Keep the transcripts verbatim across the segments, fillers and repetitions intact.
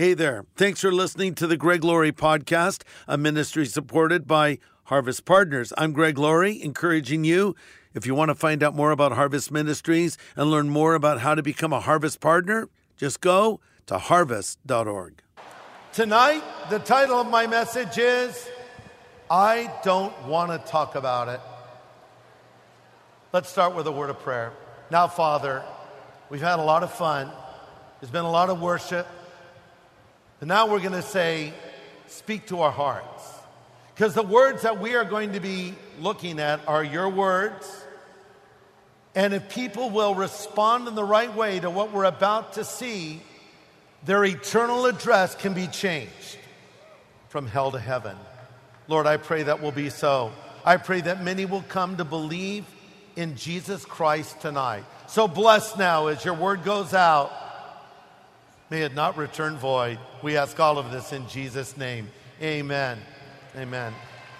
Hey there. Thanks for listening to the Greg Laurie Podcast, a ministry supported by Harvest Partners. I'm Greg Laurie, encouraging you, if you want to find out more about Harvest Ministries and learn more about how to become a Harvest Partner, just go to harvest dot org. Tonight, the title of my message is, I Don't Want to Talk About It. Let's start with a word of prayer. Now, Father, we've had a lot of fun. There's been a lot of worship. And now we're going to say, speak to our hearts. Because the words that we are going to be looking at are your words. And if people will respond in the right way to what we're about to see, their eternal address can be changed from hell to heaven. Lord, I pray that will be so. I pray that many will come to believe in Jesus Christ tonight. So bless now as your word goes out. May it not return void. We ask all of this in Jesus' name. Amen. Amen.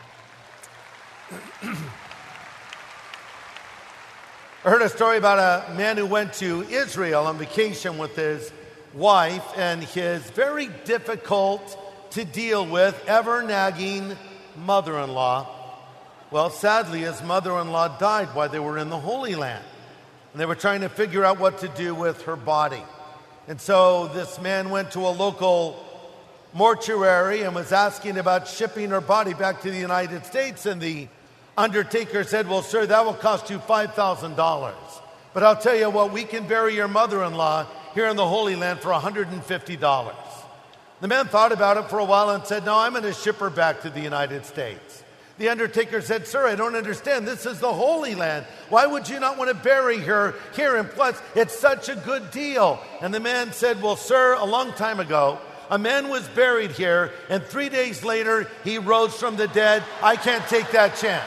I heard a story about a man who went to Israel on vacation with his wife and his very difficult to deal with, ever-nagging mother-in-law. Well, sadly, his mother-in-law died while they were in the Holy Land. And they were trying to figure out what to do with her body. And so this man went to a local mortuary and was asking about shipping her body back to the United States. And the undertaker said, well, sir, that will cost you five thousand dollars. But I'll tell you what, we can bury your mother-in-law here in the Holy Land for one hundred fifty dollars. The man thought about it for a while and said, no, I'm going to ship her back to the United States. The undertaker said, sir, I don't understand. This is the Holy Land. Why would you not want to bury her here? And plus, it's such a good deal. And the man said, well, sir, a long time ago, a man was buried here, and three days later, he rose from the dead. I can't take that chance.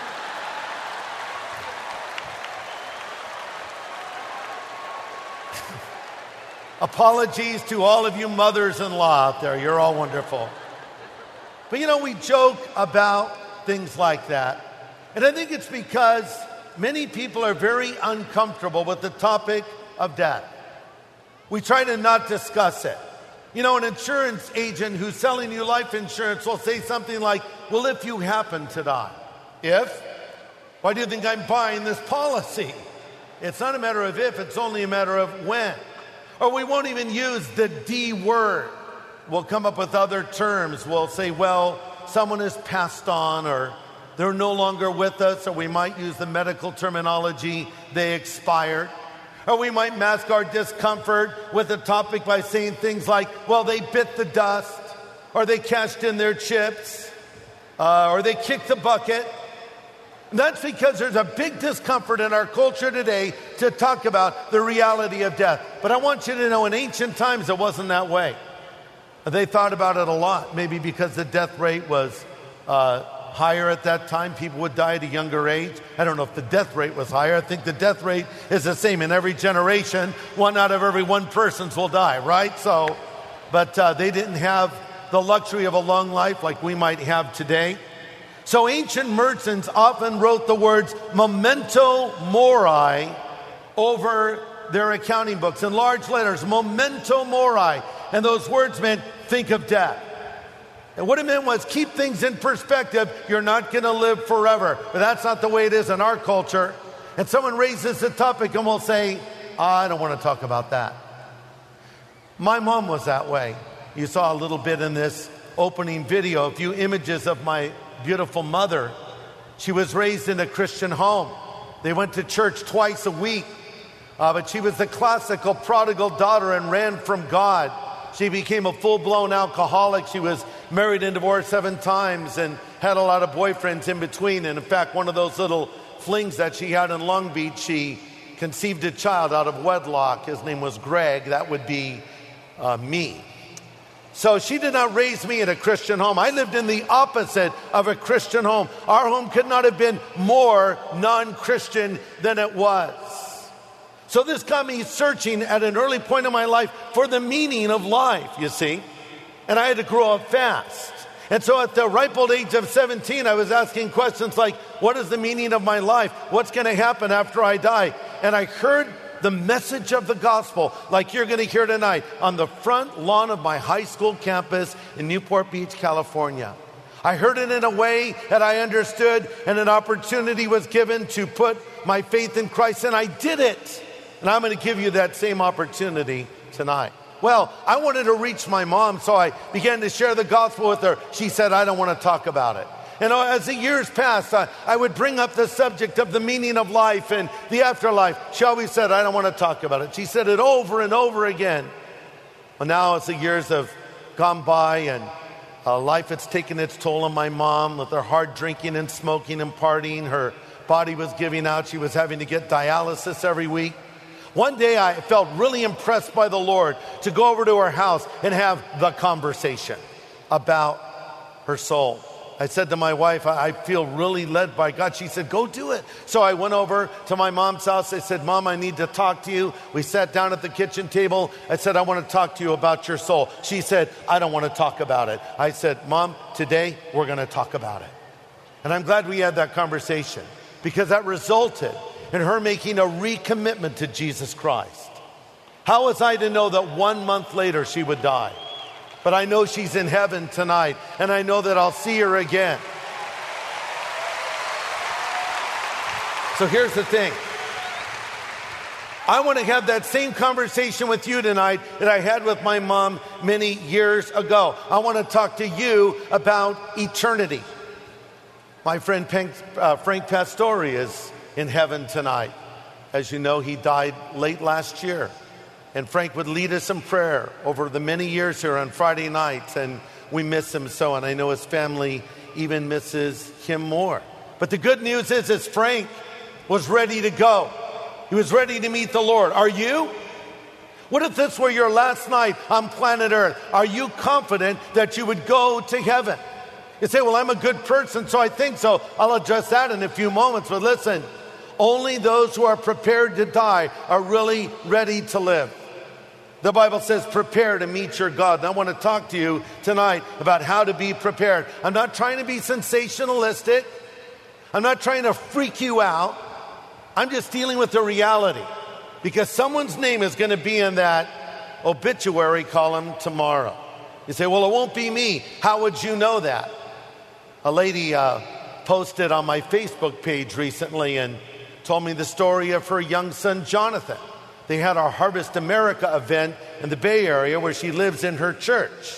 Apologies to all of you mothers-in-law out there. You're all wonderful. But you know, we joke about things like that. And I think it's because many people are very uncomfortable with the topic of death. We try to not discuss it. You know, an insurance agent who's selling you life insurance will say something like, well, if you happen to die. If? Why do you think I'm buying this policy? It's not a matter of if, it's only a matter of when. Or we won't even use the D word. We'll come up with other terms. We'll say, well, someone has passed on, or they're no longer with us, or we might use the medical terminology, they expired. Or we might mask our discomfort with a topic by saying things like, well, they bit the dust, or they cashed in their chips, uh, or they kicked the bucket. And that's because there's a big discomfort in our culture today to talk about the reality of death. But I want you to know, in ancient times, it wasn't that way. They thought about it a lot, maybe because the death rate was uh, higher at that time. People would die at a younger age. I don't know if the death rate was higher. I think the death rate is the same in every generation. One out of every one persons will die, right? So, but uh, they didn't have the luxury of a long life like we might have today. So ancient merchants often wrote the words memento mori over their accounting books in large letters, memento mori. And those words meant, think of death. And what it meant was, keep things in perspective. You're not going to live forever. But that's not the way it is in our culture. And someone raises the topic and we'll say, oh, I don't want to talk about that. My mom was that way. You saw a little bit in this opening video, a few images of my beautiful mother. She was raised in a Christian home. They went to church twice a week. Uh, but she was the classical prodigal daughter and ran from God. She became a full-blown alcoholic. She was married and divorced seven times and had a lot of boyfriends in between. And in fact, one of those little flings that she had in Long Beach, she conceived a child out of wedlock. His name was Greg. That would be uh, me. So she did not raise me in a Christian home. I lived in the opposite of a Christian home. Our home could not have been more non-Christian than it was. So this got me searching at an early point in my life for the meaning of life, you see. And I had to grow up fast. And so at the ripe old age of seventeen, I was asking questions like, what is the meaning of my life? What's going to happen after I die? And I heard the message of the gospel, like you're going to hear tonight, on the front lawn of my high school campus in Newport Beach, California. I heard it in a way that I understood, and an opportunity was given to put my faith in Christ, and I did it. And I'm going to give you that same opportunity tonight. Well, I wanted to reach my mom, so I began to share the gospel with her. She said, I don't want to talk about it. And as the years passed, I, I would bring up the subject of the meaning of life and the afterlife. She always said, I don't want to talk about it. She said it over and over again. Well, now as the years have gone by and uh, life has taken its toll on my mom with her hard drinking and smoking and partying. Her body was giving out. She was having to get dialysis every week. One day I felt really impressed by the Lord to go over to her house and have the conversation about her soul. I said to my wife, I feel really led by God. She said, go do it. So I went over to my mom's house. I said, Mom, I need to talk to you. We sat down at the kitchen table. I said, I want to talk to you about your soul. She said, I don't want to talk about it. I said, Mom, today we're going to talk about it. And I'm glad we had that conversation, because that resulted in her making a recommitment to Jesus Christ. How was I to know that one month later she would die? But I know she's in heaven tonight, and I know that I'll see her again. So here's the thing. I want to have that same conversation with you tonight that I had with my mom many years ago. I want to talk to you about eternity. My friend Frank Pastore is in heaven tonight. As you know, he died late last year. And Frank would lead us in prayer over the many years here on Friday nights, and we miss him so, and I know his family even misses him more. But the good news is, is Frank was ready to go. He was ready to meet the Lord. Are you? What if this were your last night on planet Earth? Are you confident that you would go to heaven? You say, well, I'm a good person, so I think so. I'll address that in a few moments, but listen, only those who are prepared to die are really ready to live. The Bible says, prepare to meet your God. And I want to talk to you tonight about how to be prepared. I'm not trying to be sensationalistic. I'm not trying to freak you out. I'm just dealing with the reality, because someone's name is going to be in that obituary column tomorrow. You say, well, it won't be me. How would you know that? A lady uh, posted on my Facebook page recently and told me the story of her young son, Jonathan. They had our Harvest America event in the Bay Area where she lives in her church.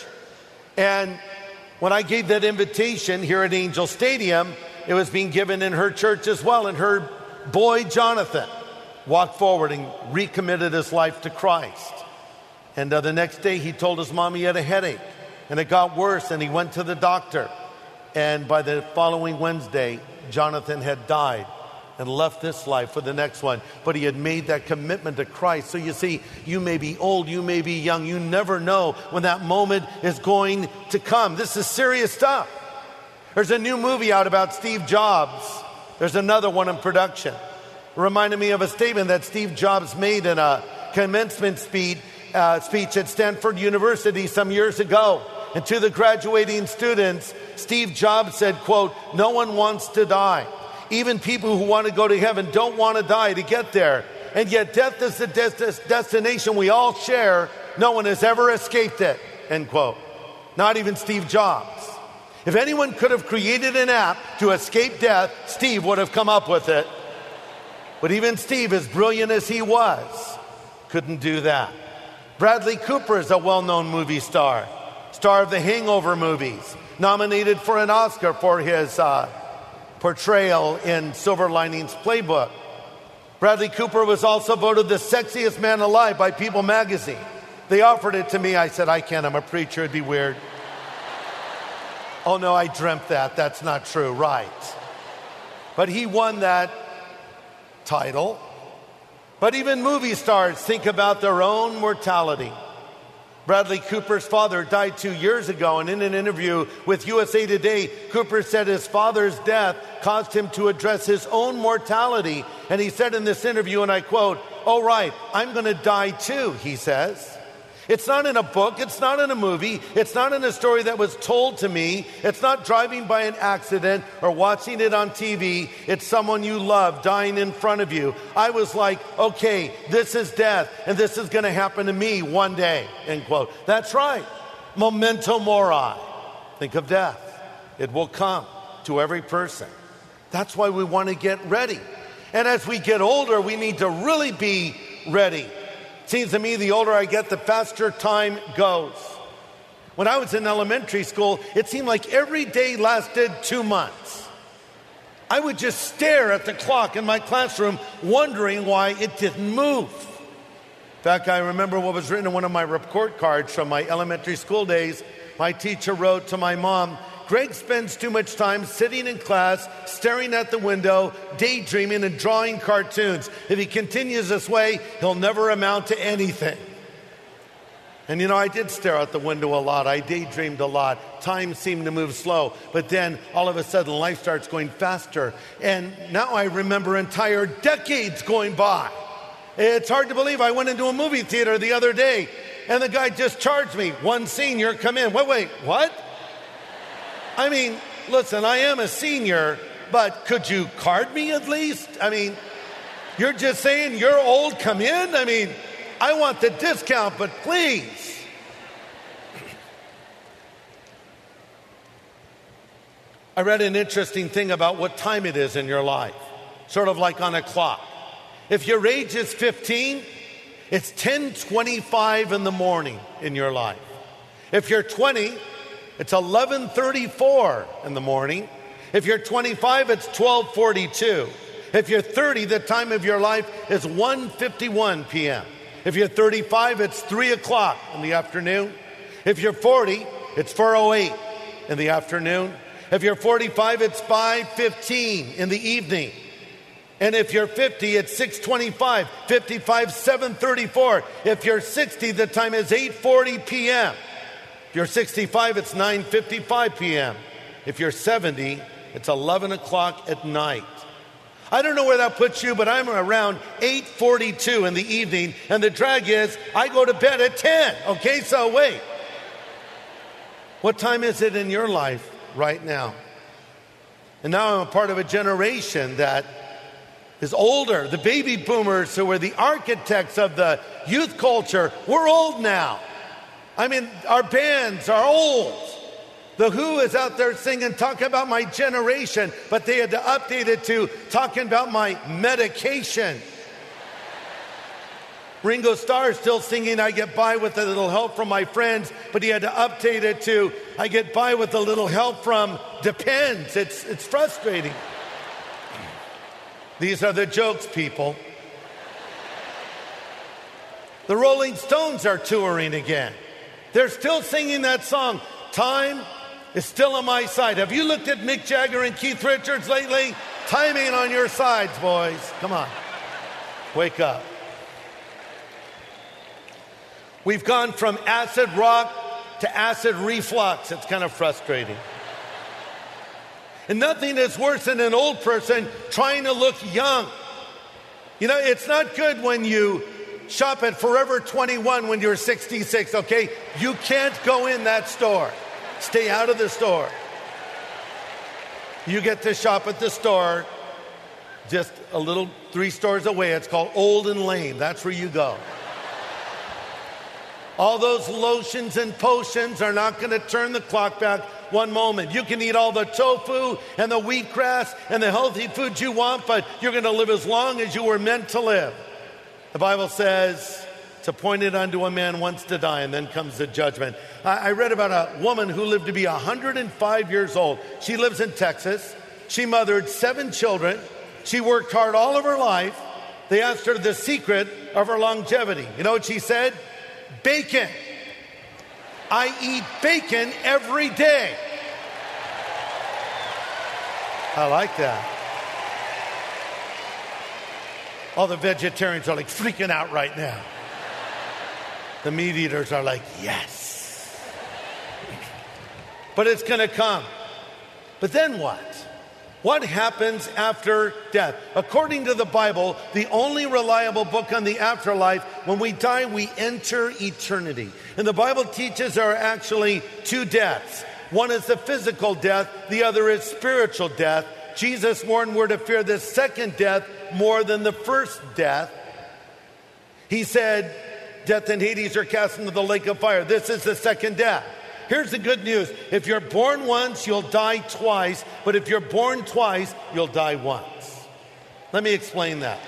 And when I gave that invitation here at Angel Stadium, it was being given in her church as well. And her boy, Jonathan, walked forward and recommitted his life to Christ. And uh, the next day he told his mom he had a headache, and it got worse, and he went to the doctor. And by the following Wednesday, Jonathan had died and left this life for the next one. But he had made that commitment to Christ. So you see, you may be old, you may be young. You never know when that moment is going to come. This is serious stuff. There's a new movie out about Steve Jobs. There's another one in production. It reminded me of a statement that Steve Jobs made in a commencement speech, uh, speech at Stanford University some years ago. And to the graduating students, Steve Jobs said, quote, no one wants to die. Even people who want to go to heaven don't want to die to get there. And yet death is the des- destination we all share. No one has ever escaped it, end quote. Not even Steve Jobs. If anyone could have created an app to escape death, Steve would have come up with it. But even Steve, as brilliant as he was, couldn't do that. Bradley Cooper is a well-known movie star, star of the Hangover movies, nominated for an Oscar for his uh, portrayal in Silver Linings Playbook. Bradley Cooper was also voted the sexiest man alive by People magazine. They offered it to me. I said, I can't. I'm a preacher. It'd be weird. Oh, no, I dreamt that. That's not true. Right. But he won that title. But even movie stars think about their own mortality. Bradley Cooper's father died two years ago, and in an interview with U S A Today, Cooper said his father's death caused him to address his own mortality. And he said in this interview, and I quote, "Oh, right, I'm going to die too," he says. It's not in a book. It's not in a movie. It's not in a story that was told to me. It's not driving by an accident or watching it on T V. It's someone you love dying in front of you. I was like, okay, this is death, and this is going to happen to me one day, end quote. That's right. Memento mori. Think of death. It will come to every person. That's why we want to get ready. And as we get older, we need to really be ready. Seems to me the older I get, the faster time goes. When I was in elementary school, it seemed like every day lasted two months. I would just stare at the clock in my classroom, wondering why it didn't move. In fact, I remember what was written in one of my report cards from my elementary school days. My teacher wrote to my mom, "Greg spends too much time sitting in class, staring at the window, daydreaming and drawing cartoons. If he continues this way, he'll never amount to anything." And you know, I did stare out the window a lot. I daydreamed a lot. Time seemed to move slow. But then all of a sudden life starts going faster. And now I remember entire decades going by. It's hard to believe I went into a movie theater the other day and the guy just charged me, "One senior, come in." Wait, wait, what? I mean, listen, I am a senior, but could you card me at least? I mean, you're just saying you're old, come in? I mean, I want the discount, but please. I read an interesting thing about what time it is in your life, sort of like on a clock. If your age is fifteen, it's ten twenty-five in the morning in your life. If you're twenty, it's eleven thirty-four in the morning. If you're twenty-five, it's twelve forty-two. If you're thirty, the time of your life is one fifty-one p.m. If you're thirty-five, it's three o'clock in the afternoon. If you're forty, it's four oh eight in the afternoon. If you're forty-five, it's five fifteen in the evening. And if you're fifty, it's six twenty-five, fifty-five, seven thirty-four. If you're sixty, the time is eight forty p.m. If you're sixty-five, it's nine fifty-five p.m. If you're seventy, it's eleven o'clock at night. I don't know where that puts you, but I'm around eight forty-two in the evening, and the drag is I go to bed at ten. Okay, so wait. What time is it in your life right now? And now I'm a part of a generation that is older. The baby boomers who were the architects of the youth culture, we're old now. I mean, our bands are old. The Who is out there singing, talking about my generation, but they had to update it to talking about my medication. Ringo Starr is still singing, I get by with a little help from my friends, but he had to update it to, I get by with a little help from Depends. It's, it's frustrating. These are the jokes, people. The Rolling Stones are touring again. They're still singing that song, Time is Still on My Side. Have you looked at Mick Jagger and Keith Richards lately? Time ain't on your sides, boys. Come on. Wake up. We've gone from acid rock to acid reflux. It's kind of frustrating. And nothing is worse than an old person trying to look young. You know, it's not good when you shop at Forever twenty-one when you're sixty-six, okay? You can't go in that store. Stay out of the store. You get to shop at the store just a little three stores away. It's called Old and Lame. That's where you go. All those lotions and potions are not going to turn the clock back one moment. You can eat all the tofu and the wheatgrass and the healthy food you want, but you're going to live as long as you were meant to live. The Bible says it's appointed unto a man once to die, and then comes the judgment. I, I read about a woman who lived to be one hundred five years old. She lives in Texas. She mothered seven children. She worked hard all of her life. They asked her the secret of her longevity. You know what she said? Bacon. I eat bacon every day. I like that. All the vegetarians are like freaking out right now. The meat eaters are like, yes. But it's going to come. But then what? What happens after death? According to the Bible, the only reliable book on the afterlife, when we die, we enter eternity. And the Bible teaches there are actually two deaths. One is the physical death, the other is spiritual death. Jesus warned we're to fear the second death more than the first death. He said, death and Hades are cast into the lake of fire. This is the second death. Here's the good news. If you're born once, you'll die twice. But if you're born twice, you'll die once. Let me explain that.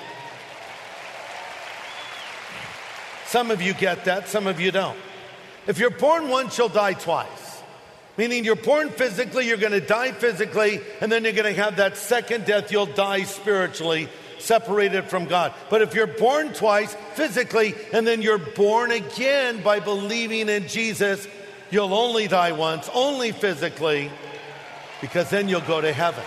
Some of you get that, some of you don't. If you're born once, you'll die twice. Meaning you're born physically, you're going to die physically, and then you're going to have that second death, you'll die spiritually, separated from God. But if you're born twice physically, and then you're born again by believing in Jesus, you'll only die once, only physically, because then you'll go to heaven.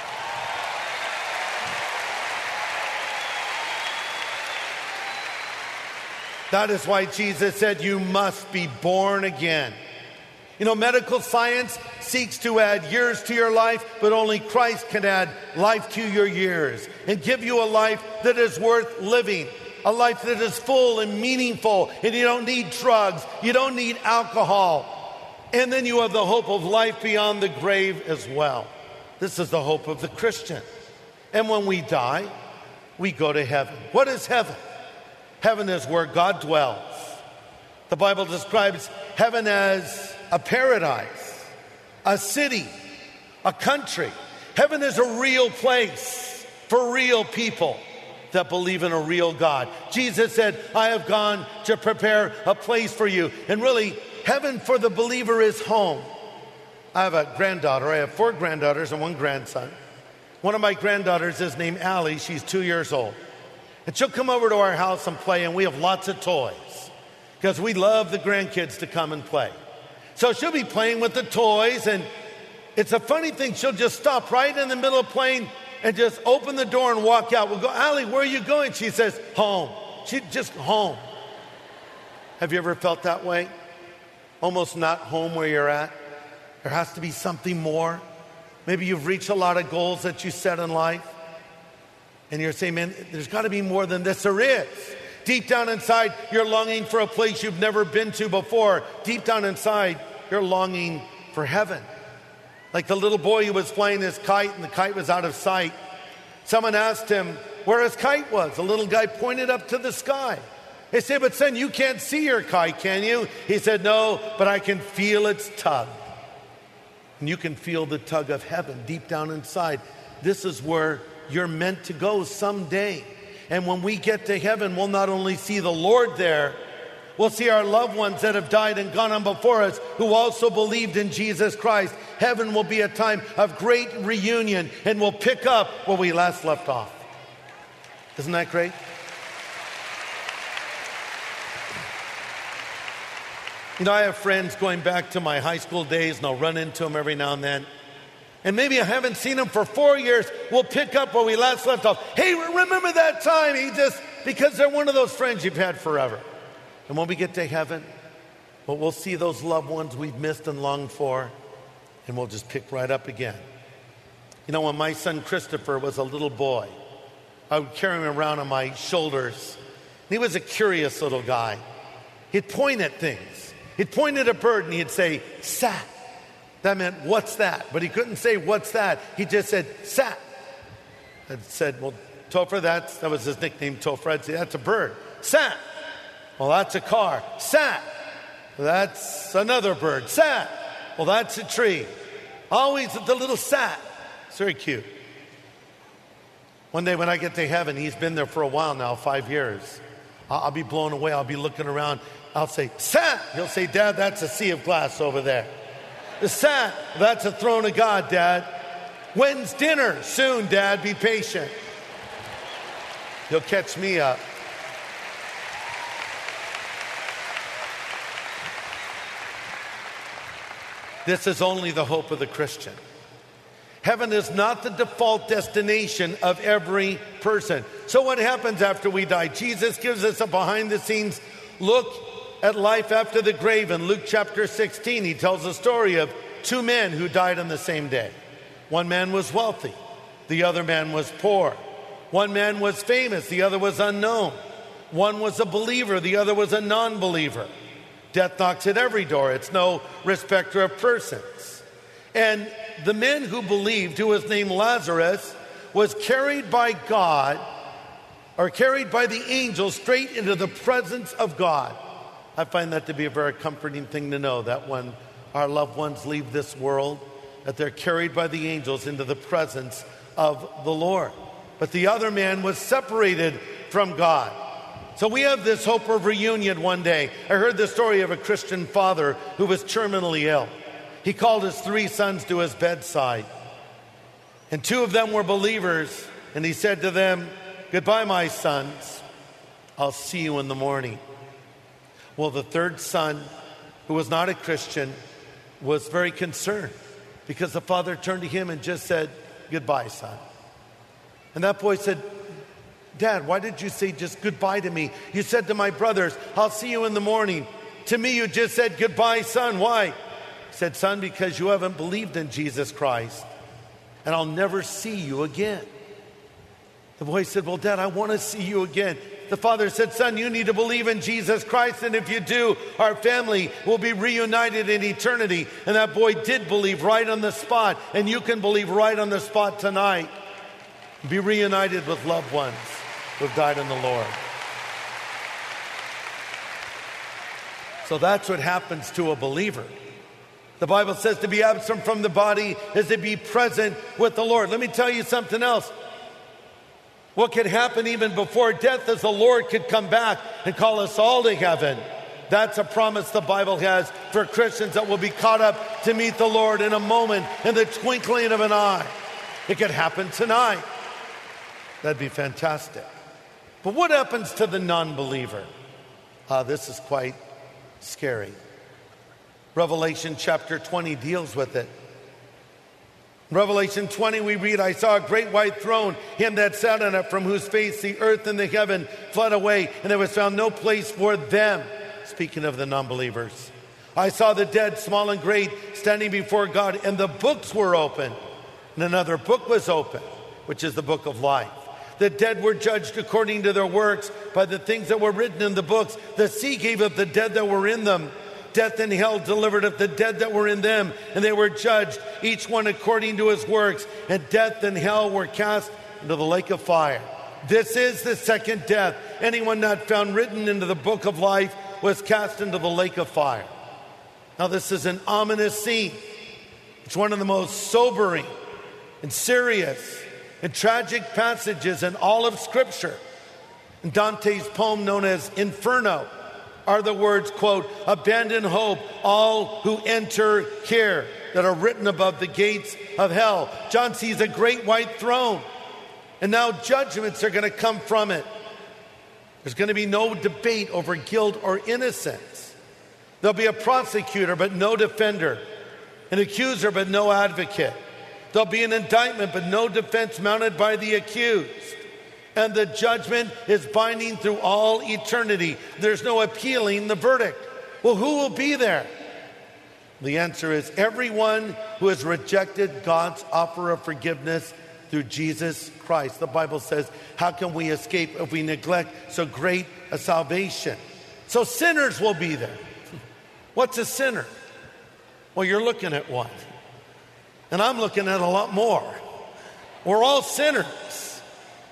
That is why Jesus said you must be born again. You know, medical science seeks to add years to your life, but only Christ can add life to your years and give you a life that is worth living. A life that is full and meaningful, and you don't need drugs, you don't need alcohol. And then you have the hope of life beyond the grave as well. This is the hope of the Christian. And when we die, we go to heaven. What is heaven? Heaven is where God dwells. The Bible describes heaven as a paradise, a city, a country. Heaven is a real place for real people that believe in a real God. Jesus said, I have gone to prepare a place for you. And really, heaven for the believer is home. I have a granddaughter. I have four granddaughters and one grandson. One of my granddaughters is named Allie. She's two years old. And she'll come over to our house and play, and we have lots of toys because we love the grandkids to come and play. So she'll be playing with the toys, and it's a funny thing. She'll just stop right in the middle of playing and just open the door and walk out. We'll go, Allie, where are you going? She says, home. She just home. Have you ever felt that way? Almost not home where you're at? There has to be something more. Maybe you've reached a lot of goals that you set in life, and you're saying, man, there's got to be more than this. There is. Deep down inside, you're longing for a place you've never been to before. Deep down inside, you're longing for heaven. Like the little boy who was flying his kite and the kite was out of sight. Someone asked him where his kite was. The little guy pointed up to the sky. They said, but son, you can't see your kite, can you? He said, no, but I can feel its tug. And you can feel the tug of heaven deep down inside. This is where you're meant to go someday. And when we get to heaven, we'll not only see the Lord there, we'll see our loved ones that have died and gone on before us who also believed in Jesus Christ. Heaven will be a time of great reunion, and we'll pick up where we last left off. Isn't that great? You know, I have friends going back to my high school days, and I'll run into them every now and then. And maybe I haven't seen them for four years. We'll pick up where we last left off. Hey, remember that time? He just, because they're one of those friends you've had forever. And when we get to heaven, well, we'll see those loved ones we've missed and longed for, and we'll just pick right up again. You know, when my son Christopher was a little boy, I would carry him around on my shoulders. And he was a curious little guy. He'd point at things. He'd point at a bird and he'd say, sat. That meant, what's that? But he couldn't say, what's that? He just said, sat. I said, well, Topher, that's, that was his nickname, Topher. I'd say, that's a bird. Sat. Well, that's a car. Sat. Well, that's another bird. Sat. Well, that's a tree. Always the little sat. It's very cute. One day when I get to heaven, he's been there for a while now, five years. I'll, I'll be blown away. I'll be looking around. I'll say, sat. He'll say, Dad, that's a sea of glass over there. The sat, that's a throne of God, Dad. When's dinner? Soon, Dad. Be patient. He'll catch me up. This is only the hope of the Christian. Heaven is not the default destination of every person. So what happens after we die? Jesus gives us a behind-the-scenes look at life after the grave. In Luke chapter sixteen, he tells a story of two men who died on the same day. One man was wealthy. the other man was poor. One man was famous, the other was unknown. One was a believer, the other was a non-believer. Death knocks at every door. It's no respecter of persons. And the man who believed, who was named Lazarus, was carried by God, or carried by the angel straight into the presence of God. I find that to be a very comforting thing to know, that when our loved ones leave this world, that they're carried by the angels into the presence of the Lord. But the other man was separated from God. So we have this hope of reunion one day. I heard the story of a Christian father who was terminally ill. He called his three sons to his bedside. And two of them were believers. And he said to them, "Goodbye, my sons. I'll see you in the morning." Well, the third son, who was not a Christian, was very concerned because the father turned to him and just said, "Goodbye, son." And that boy said, "Dad, why did you say just goodbye to me? You said to my brothers, I'll see you in the morning. To me, you just said goodbye, son. Why?" He said, "Son, because you haven't believed in Jesus Christ, and I'll never see you again." The boy said, "Well, Dad, I want to see you again." The father said, "Son, you need to believe in Jesus Christ, and if you do, our family will be reunited in eternity." And that boy did believe right on the spot, and you can believe right on the spot tonight. Be reunited with loved ones who've died in the Lord. So that's what happens to a believer. The Bible says to be absent from the body is to be present with the Lord. Let me tell you something else. What could happen even before death is the Lord could come back and call us all to heaven. That's a promise the Bible has for Christians, that will be caught up to meet the Lord in a moment, in the twinkling of an eye. It could happen tonight. That'd be fantastic. But what happens to the non-believer? Uh, this is quite scary. Revelation chapter twenty deals with it. In Revelation twenty we read, "I saw a great white throne, him that sat on it, from whose face the earth and the heaven fled away, and there was found no place for them." Speaking of the non-believers. "I saw the dead, small and great, standing before God, and the books were open. And another book was open, which is the book of life. The dead were judged according to their works by the things that were written in the books. The sea gave up the dead that were in them. Death and hell delivered up the dead that were in them, and they were judged, each one according to his works. And death and hell were cast into the lake of fire. This is the second death. Anyone not found written into the book of life was cast into the lake of fire." Now this is an ominous scene. It's one of the most sobering and serious and tragic passages in all of Scripture. In Dante's poem known as Inferno are the words, quote, "Abandon hope, all who enter here," that are written above the gates of hell. John sees a great white throne, and now judgments are going to come from it. There's going to be no debate over guilt or innocence. There'll be a prosecutor but no defender, an accuser but no advocate. There'll be an indictment but no defense mounted by the accused. And the judgment is binding through all eternity. There's no appealing the verdict. Well, who will be there? The answer is everyone who has rejected God's offer of forgiveness through Jesus Christ. The Bible says, how can we escape if we neglect so great a salvation? So sinners will be there. What's a sinner? Well, you're looking at one. And I'm looking at a lot more. We're all sinners.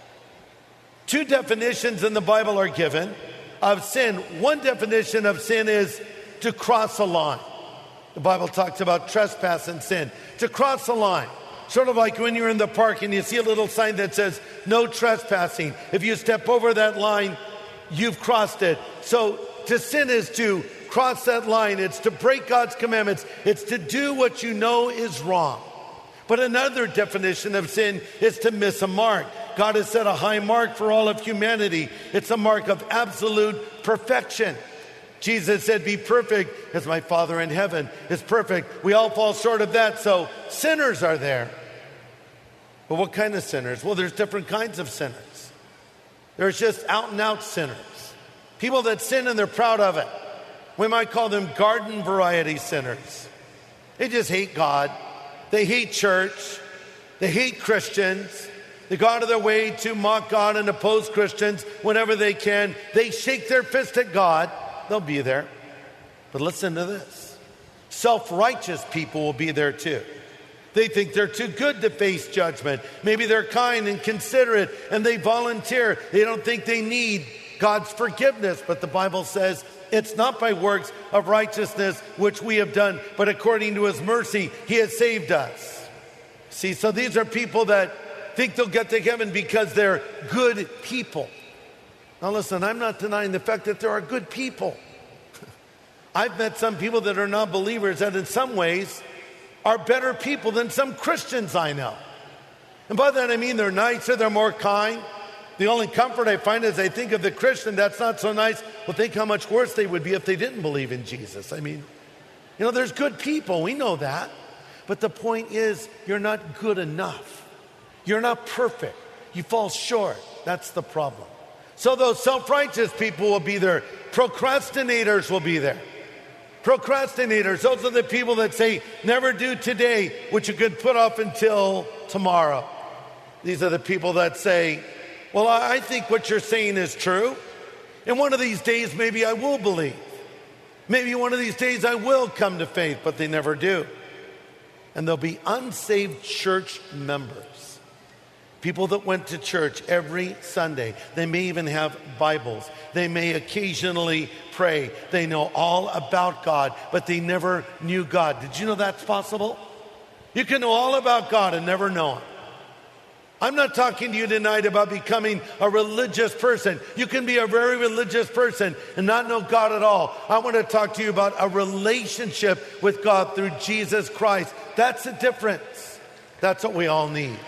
Two definitions in the Bible are given of sin. One definition of sin is to cross a line. The Bible talks about trespass and sin. To cross a line. Sort of like when you're in the park and you see a little sign that says, no trespassing. If you step over that line, you've crossed it. So to sin is to cross that line. It's to break God's commandments. It's to do what you know is wrong. But another definition of sin is to miss a mark. God has set a high mark for all of humanity. It's a mark of absolute perfection. Jesus said, be perfect as my Father in heaven is perfect. We all fall short of that, so sinners are there. But what kind of sinners? Well, there's different kinds of sinners. There's just out and out sinners. People that sin and they're proud of it. We might call them garden variety sinners. They just hate God. They hate church. They hate Christians. They go out of their way to mock God and oppose Christians whenever they can. They shake their fist at God. They'll be there. But listen to this. Self-righteous people will be there too. They think they're too good to face judgment. Maybe they're kind and considerate and they volunteer. They don't think they need God's forgiveness. But the Bible says it's not by works of righteousness which we have done, but according to his mercy, he has saved us. See, so these are people that think they'll get to heaven because they're good people. Now listen, I'm not denying the fact that there are good people. I've met some people that are not believers that in some ways are better people than some Christians I know. And by that I mean they're nicer, they're more kind. The only comfort I find is I think of the Christian that's not so nice, well, think how much worse they would be if they didn't believe in Jesus. I mean, you know, there's good people, we know that. But the point is, you're not good enough. You're not perfect. You fall short. That's the problem. So those self-righteous people will be there. Procrastinators will be there. Procrastinators, those are the people that say, never do today, which you could put off until tomorrow. These are the people that say, well, I think what you're saying is true. And one of these days, maybe I will believe. Maybe one of these days I will come to faith, but they never do. And there'll be unsaved church members. People that went to church every Sunday. They may even have Bibles. They may occasionally pray. They know all about God, but they never knew God. Did you know that's possible? You can know all about God and never know Him. I'm not talking to you tonight about becoming a religious person. You can be a very religious person and not know God at all. I want to talk to you about a relationship with God through Jesus Christ. That's the difference. That's what we all need.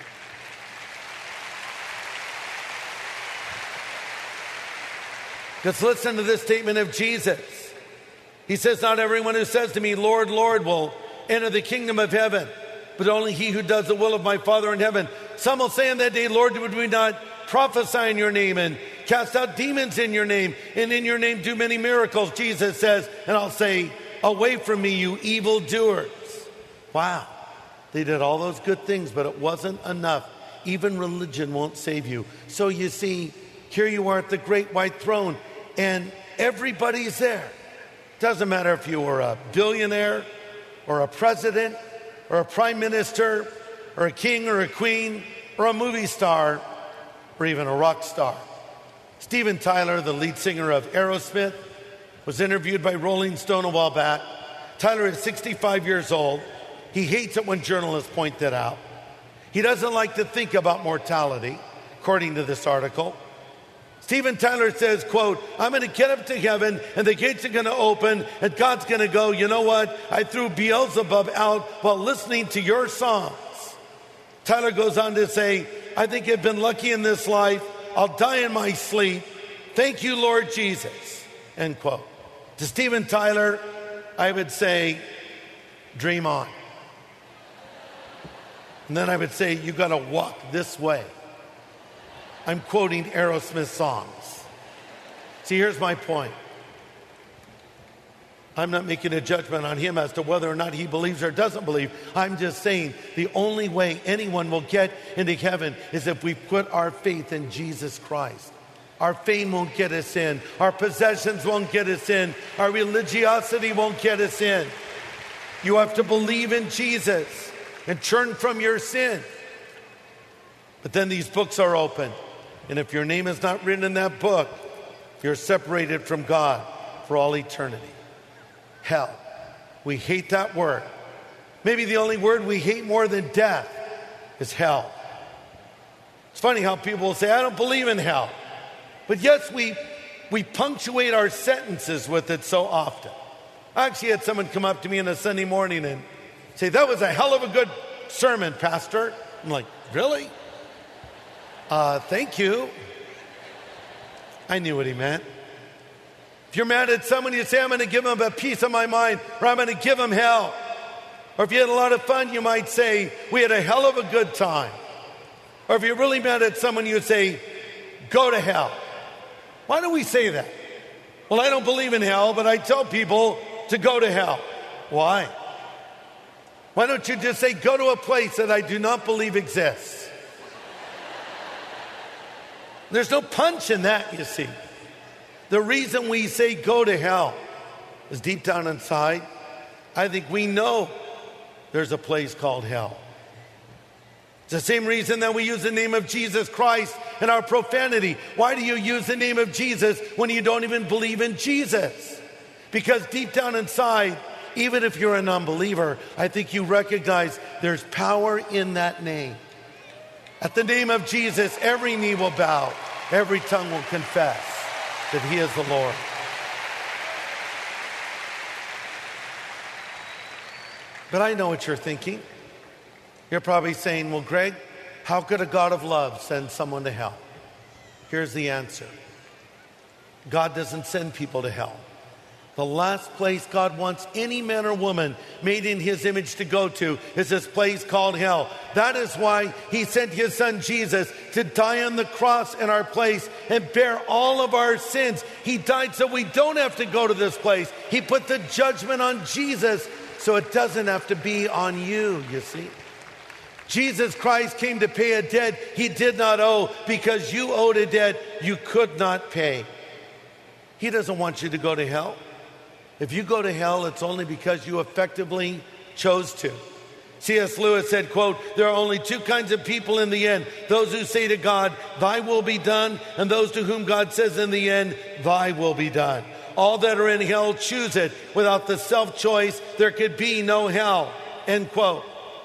Because listen to this statement of Jesus. He says, not everyone who says to me, Lord, Lord, will enter the kingdom of heaven, but only he who does the will of my Father in heaven. Some will say on that day, Lord, would we not prophesy in your name and cast out demons in your name and in your name do many miracles? Jesus says, and I'll say, away from me, you evildoers. Wow. They did all those good things, but it wasn't enough. Even religion won't save you. So you see, here you are at the great white throne, and everybody's there. Doesn't matter if you were a billionaire or a president or a prime minister or a king or a queen or a movie star or even a rock star. Steven Tyler, the lead singer of Aerosmith, was interviewed by Rolling Stone a while back. Tyler is sixty-five years old. He hates it when journalists point that out. He doesn't like to think about mortality, according to this article. Steven Tyler says, quote, I'm going to get up to heaven and the gates are going to open and God's going to go, you know what? I threw Beelzebub out while listening to your songs. Tyler goes on to say, I think I've been lucky in this life. I'll die in my sleep. Thank you, Lord Jesus. End quote. To Steven Tyler, I would say, dream on. And then I would say, you got to walk this way. I'm quoting Aerosmith songs. See, here's my point. I'm not making a judgment on him as to whether or not he believes or doesn't believe. I'm just saying the only way anyone will get into heaven is if we put our faith in Jesus Christ. Our fame won't get us in. Our possessions won't get us in. Our religiosity won't get us in. You have to believe in Jesus and turn from your sin. But then these books are opened. And if your name is not written in that book, you're separated from God for all eternity. Hell. We hate that word. Maybe the only word we hate more than death is hell. It's funny how people will say, I don't believe in hell. But yes, we, we punctuate our sentences with it so often. I actually had someone come up to me on a Sunday morning and say, that was a hell of a good sermon, Pastor. I'm like, really? Uh, thank you. I knew what he meant. If you're mad at someone, you say, I'm going to give them a piece of my mind, or I'm going to give them hell. Or if you had a lot of fun, you might say, we had a hell of a good time. Or if you're really mad at someone, you say, go to hell. Why do we say that? Well, I don't believe in hell, but I tell people to go to hell. Why? Why don't you just say, go to a place that I do not believe exists? There's no punch in that, you see. The reason we say go to hell is deep down inside, I think we know there's a place called hell. It's the same reason that we use the name of Jesus Christ in our profanity. Why do you use the name of Jesus when you don't even believe in Jesus? Because deep down inside, even if you're a non-believer, I think you recognize there's power in that name. At the name of Jesus, every knee will bow, every tongue will confess that he is the Lord. But I know what you're thinking. You're probably saying, well, Greg, how could a God of love send someone to hell? Here's the answer. God doesn't send people to hell. The last place God wants any man or woman made in his image to go to is this place called hell. That is why he sent his son Jesus to die on the cross in our place and bear all of our sins. He died so we don't have to go to this place. He put the judgment on Jesus so it doesn't have to be on you, you see. Jesus Christ came to pay a debt he did not owe because you owed a debt you could not pay. He doesn't want you to go to hell. If you go to hell, it's only because you effectively chose to. C S Lewis said, quote, there are only two kinds of people in the end. Those who say to God, thy will be done, and those to whom God says in the end, thy will be done. All that are in hell choose it. Without the self-choice, there could be no hell, end quote.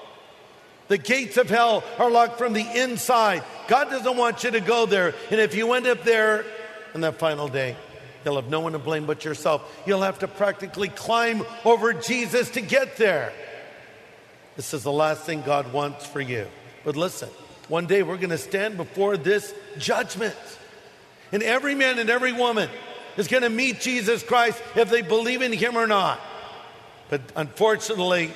The gates of hell are locked from the inside. God doesn't want you to go there. And if you end up there on that final day, you'll have no one to blame but yourself. You'll have to practically climb over Jesus to get there. This is the last thing God wants for you. But listen, one day we're going to stand before this judgment. And every man and every woman is going to meet Jesus Christ if they believe in him or not. But unfortunately,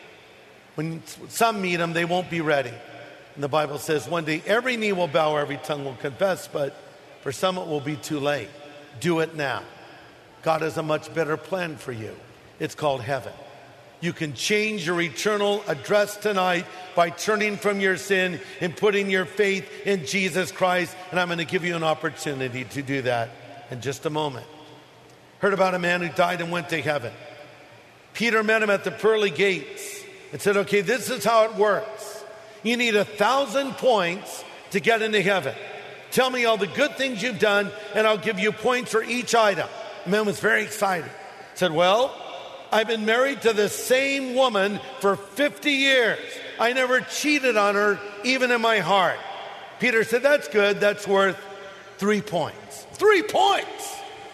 when some meet him, they won't be ready. And the Bible says one day every knee will bow, every tongue will confess, but for some it will be too late. Do it now. God has a much better plan for you. It's called heaven. You can change your eternal address tonight by turning from your sin and putting your faith in Jesus Christ. And I'm going to give you an opportunity to do that in just a moment. Heard about a man who died and went to heaven. Peter met him at the pearly gates and said, okay, this is how it works. You need a thousand points to get into heaven. Tell me all the good things you've done, and I'll give you points for each item. The man was very excited. Said, well, I've been married to the same woman for fifty years. I never cheated on her, even in my heart. Peter said, that's good. That's worth three points. Three points!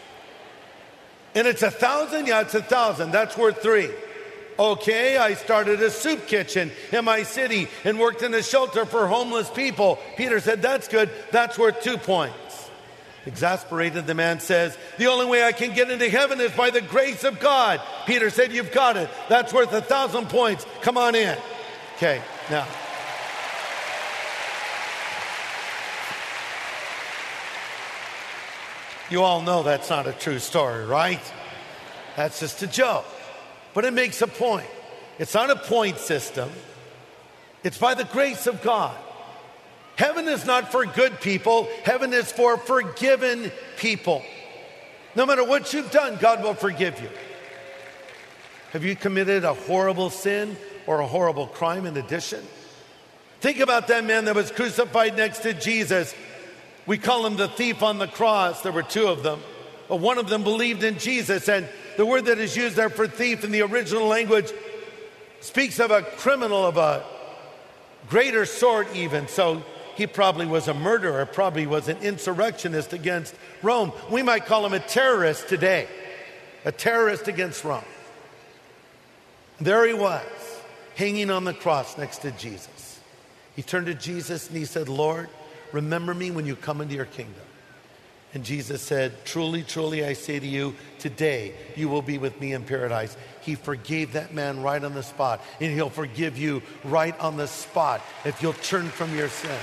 And it's a thousand? Yeah, it's a thousand. That's worth three. Okay, I started a soup kitchen in my city and worked in a shelter for homeless people. Peter said, that's good. That's worth two points. Exasperated, the man says, the only way I can get into heaven is by the grace of God. Peter said, you've got it. That's worth a thousand points. Come on in. Okay, now. You all know that's not a true story, right? That's just a joke. But it makes a point. It's not a point system. It's by the grace of God. Heaven is not for good people. Heaven is for forgiven people. No matter what you've done, God will forgive you. Have you committed a horrible sin or a horrible crime in addition? Think about that man that was crucified next to Jesus. We call him the thief on the cross. There were two of them. But one of them believed in Jesus, and the word that is used there for thief in the original language speaks of a criminal of a greater sort even. So he probably was a murderer, probably was an insurrectionist against Rome. We might call him a terrorist today, a terrorist against Rome. There he was, hanging on the cross next to Jesus. He turned to Jesus and he said, Lord, remember me when you come into your kingdom. And Jesus said, truly, truly, I say to you, today you will be with me in paradise. He forgave that man right on the spot. And he'll forgive you right on the spot if you'll turn from your sin.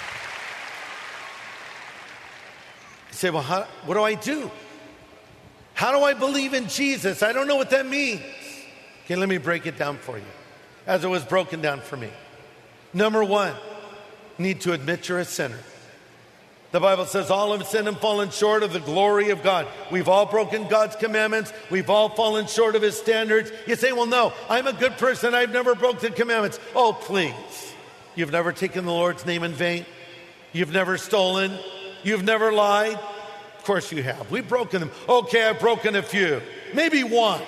You say, well, how, what do I do? How do I believe in Jesus? I don't know what that means. Okay, let me break it down for you as it was broken down for me. Number one, you need to admit you're a sinner. The Bible says all have sinned and fallen short of the glory of God. We've all broken God's commandments. We've all fallen short of his standards. You say, well, no, I'm a good person. I've never broke the commandments. Oh, please. You've never taken the Lord's name in vain. You've never stolen. You've never lied. Of course you have. We've broken them. Okay, I've broken a few. Maybe one.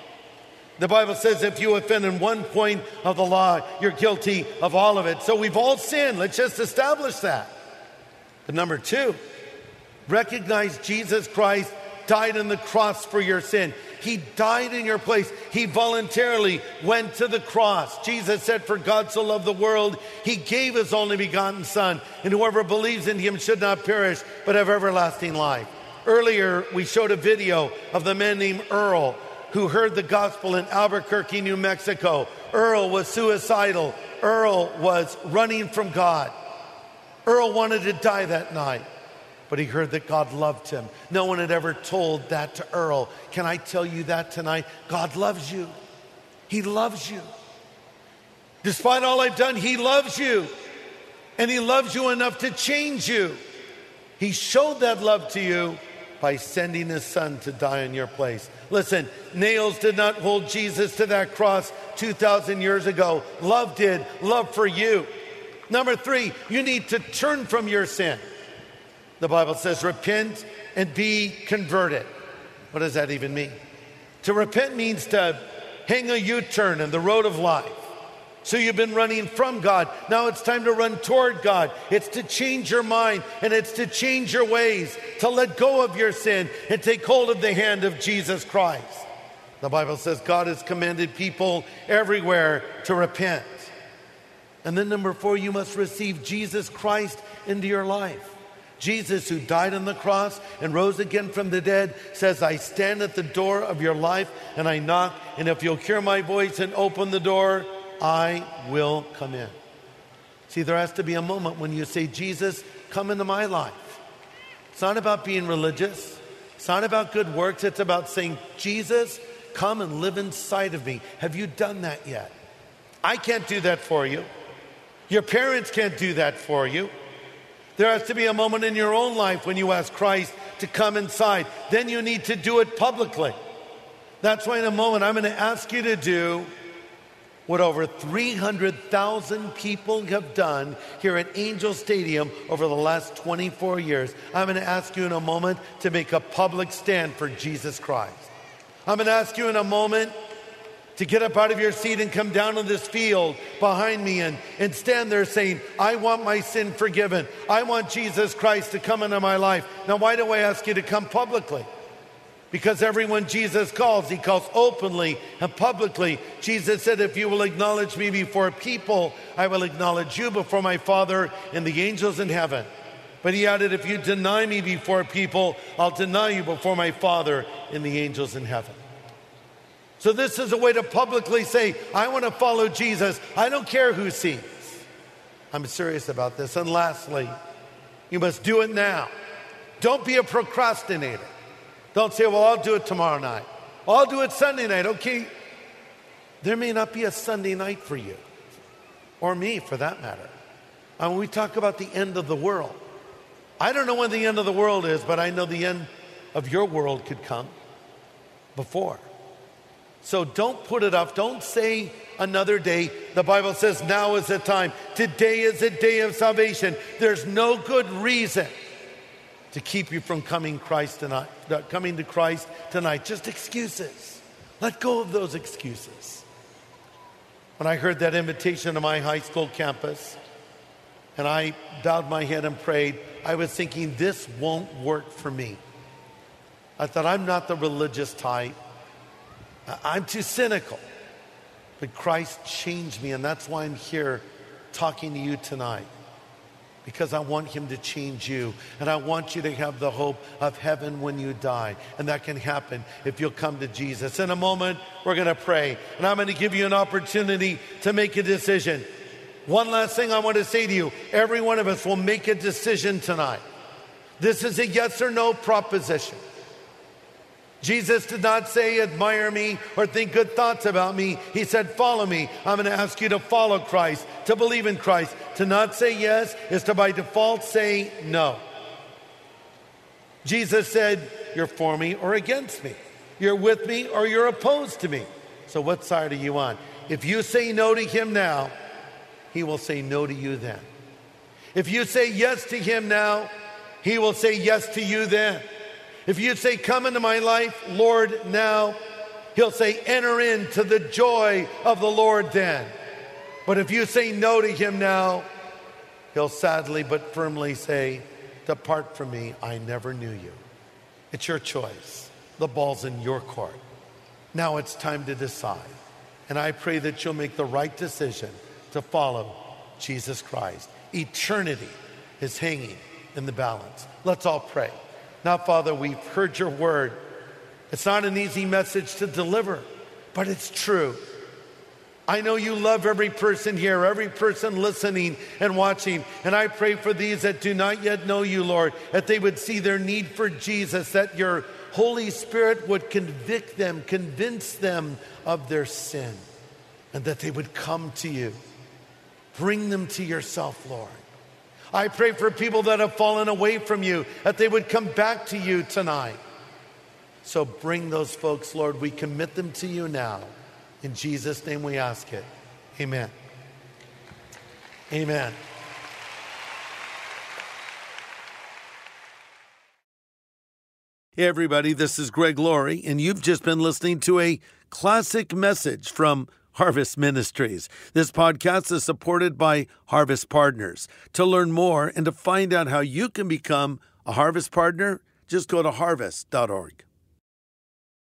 The Bible says if you offend in one point of the law, you're guilty of all of it. So we've all sinned. Let's just establish that. But number two, recognize Jesus Christ died on the cross for your sin. He died in your place. He voluntarily went to the cross. Jesus said, for God so loved the world, he gave his only begotten Son, and whoever believes in him should not perish, but have everlasting life. Earlier, we showed a video of the man named Earl, who heard the gospel in Albuquerque, New Mexico. Earl was suicidal. Earl was running from God. Earl wanted to die that night, but he heard that God loved him. No one had ever told that to Earl. Can I tell you that tonight? God loves you. He loves you. Despite all I've done, he loves you. And he loves you enough to change you. He showed that love to you by sending his Son to die in your place. Listen, nails did not hold Jesus to that cross two thousand years ago. Love did. Love for you. Number three, you need to turn from your sin. The Bible says repent and be converted. What does that even mean? To repent means to hang a U-turn in the road of life. So you've been running from God. Now it's time to run toward God. It's to change your mind and it's to change your ways, to let go of your sin and take hold of the hand of Jesus Christ. The Bible says God has commanded people everywhere to repent. And then number four, you must receive Jesus Christ into your life. Jesus, who died on the cross and rose again from the dead, says, I stand at the door of your life and I knock, and if you'll hear my voice and open the door, I will come in. See, there has to be a moment when you say, Jesus, come into my life. It's not about being religious. It's not about good works. It's about saying, Jesus, come and live inside of me. Have you done that yet? I can't do that for you. Your parents can't do that for you. There has to be a moment in your own life when you ask Christ to come inside. Then you need to do it publicly. That's why in a moment I'm going to ask you to do what over three hundred thousand people have done here at Angel Stadium over the last twenty-four years. I'm going to ask you in a moment to make a public stand for Jesus Christ. I'm going to ask you in a moment to get up out of your seat and come down to this field behind me and, and stand there saying, I want my sin forgiven. I want Jesus Christ to come into my life. Now, why do I ask you to come publicly? Because everyone Jesus calls, he calls openly and publicly. Jesus said, if you will acknowledge me before people, I will acknowledge you before my Father and the angels in heaven. But he added, if you deny me before people, I'll deny you before my Father and the angels in heaven. So this is a way to publicly say, I want to follow Jesus. I don't care who sees. I'm serious about this. And lastly, you must do it now. Don't be a procrastinator. Don't say, well, I'll do it tomorrow night. I'll do it Sunday night. Okay, there may not be a Sunday night for you, or me for that matter. And when we talk about the end of the world, I don't know when the end of the world is, but I know the end of your world could come before. So don't put it off. Don't say another day. The Bible says now is the time. Today is the day of salvation. There's no good reason to keep you from coming Christ tonight, coming to Christ tonight. Just excuses. Let go of those excuses. When I heard that invitation to my high school campus, and I bowed my head and prayed, I was thinking, this won't work for me. I thought, I'm not the religious type. I'm too cynical. But Christ changed me, and that's why I'm here talking to you tonight. Because I want him to change you. And I want you to have the hope of heaven when you die. And that can happen if you'll come to Jesus. In a moment, we're going to pray. And I'm going to give you an opportunity to make a decision. One last thing I want to say to you. Every one of us will make a decision tonight. This is a yes or no proposition. Jesus did not say, admire me or think good thoughts about me. He said, follow me. I'm going to ask you to follow Christ, to believe in Christ. To not say yes is to by default say no. Jesus said, you're for me or against me. You're with me or you're opposed to me. So what side are you on? If you say no to him now, he will say no to you then. If you say yes to him now, he will say yes to you then. If you say, come into my life, Lord, now, he'll say, enter into the joy of the Lord then. But if you say no to him now, he'll sadly but firmly say, depart from me, I never knew you. It's your choice. The ball's in your court. Now it's time to decide. And I pray that you'll make the right decision to follow Jesus Christ. Eternity is hanging in the balance. Let's all pray. Now, Father, we've heard your word. It's not an easy message to deliver, but it's true. I know you love every person here, every person listening and watching. And I pray for these that do not yet know you, Lord, that they would see their need for Jesus, that your Holy Spirit would convict them, convince them of their sin, and that they would come to you. Bring them to yourself, Lord. I pray for people that have fallen away from you, that they would come back to you tonight. So bring those folks, Lord. We commit them to you now. In Jesus' name we ask it. Amen. Amen. Hey, everybody, this is Greg Laurie, and you've just been listening to a classic message from Harvest Ministries. This podcast is supported by Harvest Partners. To learn more and to find out how you can become a Harvest Partner, just go to harvest dot org.